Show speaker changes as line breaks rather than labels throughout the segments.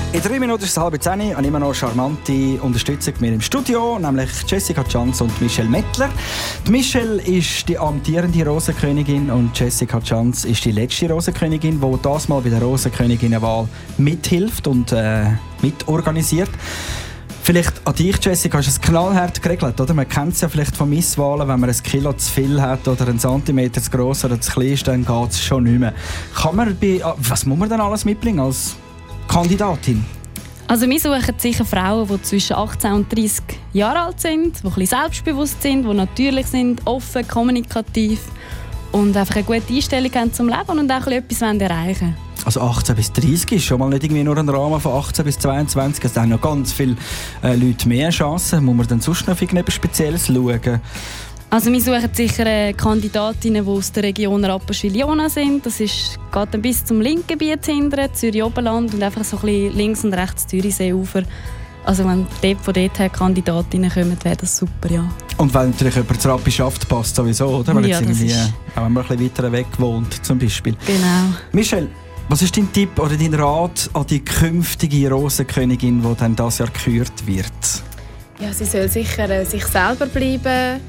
In 3 Minuten ist es 9:30 und immer noch charmante Unterstützung mit mir im Studio, nämlich Jessica Chanz und Michelle Mettler. Die Michelle ist die amtierende Rosenkönigin und Jessica Chanz ist die letzte Rosenkönigin, die das mal bei der Rosenköniginnenwahl mithilft und mitorganisiert. Vielleicht an dich, Jessica, ist es knallhart geregelt, oder? Man kennt es ja vielleicht von Misswahlen, wenn man 1 Kilo zu viel hat oder 1 Zentimeter zu gross oder zu klein ist, dann geht es schon nicht mehr. Was muss man denn alles mitbringen als Kandidatin?
Also wir suchen sicher Frauen, die zwischen 18 und 30 Jahre alt sind, die ein bisschen selbstbewusst sind, die natürlich sind, offen, kommunikativ und einfach eine gute Einstellung haben zum Leben und auch etwas erreichen wollen.
Also 18 bis 30 ist schon mal nicht irgendwie nur ein Rahmen von 18 bis 22. Es haben noch ganz viele Leute mehr Chancen. Muss man dann sonst noch auf irgendetwas Spezielles schauen?
Also wir suchen sicher Kandidatinnen, die aus der Region Rapperswil-Jona sind. Das geht dann bis zum Linkgebiet hinten, Zürich-Oberland und einfach so ein bisschen links und rechts Zürichseeufer. Also wenn von dort her Kandidatinnen kommen, wäre das super, ja. Und
wenn natürlich jemand zur Rappenschaft passt sowieso, oder? Wenn
ja,
jetzt auch wenn man ein bisschen weiter weg wohnt, zum Beispiel.
Genau.
Michelle, was ist dein Tipp oder dein Rat an die künftige Rosenkönigin, die dann dieses Jahr gekürt wird?
Ja, sie soll sicher sich selber bleiben.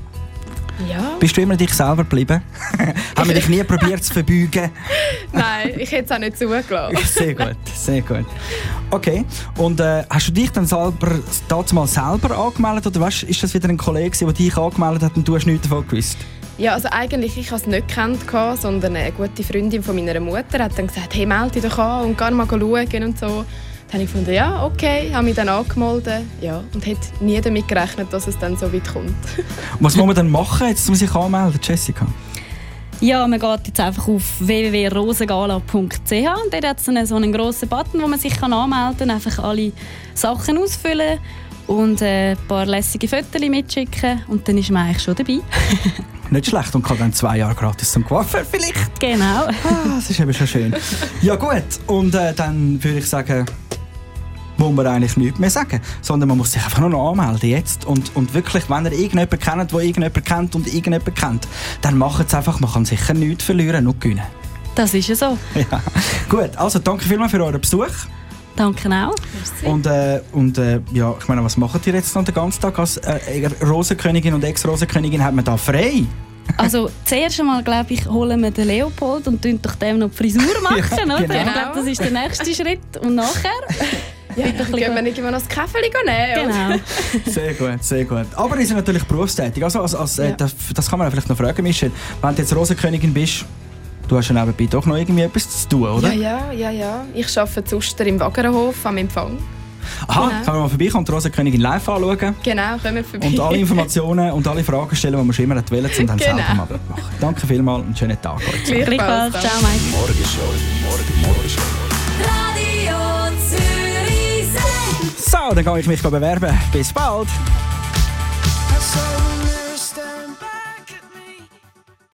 Ja.
Bist du immer dich selber geblieben? Haben wir dich nie probiert zu verbeugen?
Nein, ich hätte es auch nicht zugelassen.
Sehr gut, sehr gut. Okay, und hast du dich dann damals selber angemeldet oder weißt, ist das wieder ein Kollege, der dich angemeldet hat und du hast nichts davon gewusst?
Ja, also eigentlich, ich habe es nicht gekannt, sondern eine gute Freundin von meiner Mutter hat dann gesagt, hey, melde dich doch an und geh mal schauen und so. Dann habe ich gefunden, ja, okay, habe mich dann angemeldet, ja, und hätte nie damit gerechnet, dass es dann so weit kommt.
Was muss man dann machen, jetzt, um sich anmelden, Jessica?
Ja, man geht jetzt einfach auf www.rosengala.ch und dort hat es so einen grossen Button, wo man sich anmelden kann, einfach alle Sachen ausfüllen und ein paar lässige Fotos mitschicken und dann ist man eigentlich schon dabei.
Nicht schlecht und kann dann 2 Jahre gratis zum Coiffeur vielleicht.
Genau.
Das ist eben schon schön. Ja gut, und dann würde ich sagen, muss man eigentlich nichts mehr sagen, sondern man muss sich einfach nur noch anmelden jetzt und wirklich, wenn ihr irgendjemanden kennt, der irgendjemanden kennt und irgendjemanden kennt, dann macht es einfach, man kann sicher nichts verlieren, nur gewinnen.
Das ist ja so.
Ja. Gut, also danke vielmals für euren Besuch.
Danke auch.
Und ja, ich meine, was macht ihr jetzt noch den ganzen Tag als Rosenkönigin und Ex-Rosenkönigin? Hat man da frei?
Also zuerst einmal, glaube ich, holen wir den Leopold und tun doch dem noch die Frisur machen, ja, oder?
Genau.
Ich glaube, das ist der nächste Schritt. Und nachher?
Ja, dann gehen wir nicht immer noch das Käferli nehmen.
Genau.
Sehr gut, sehr gut. Aber ihr seid natürlich berufstätig. Also,
ja.
das kann man vielleicht noch fragen, Michelle. Wenn du jetzt Rosenkönigin bist, du hast ja nebenbei doch noch irgendwie etwas zu tun, oder?
Ja. Ich arbeite zu Uster im Wagerenhof am Empfang.
Aha,
genau.
Kann man mal vorbeikommen und die Rosenkönigin live anschauen?
Genau, kommen wir vorbei.
Und alle Informationen und alle Fragen stellen, die man schon immer wollen, und dann selber mal machen. Danke vielmals und einen schönen Tag euch.
Gleichfalls. Ciao, Mike.
Morgenshow. Radio Zürich.
So, dann gehe ich mich bewerben. Bis bald.
I saw a mirror staring back.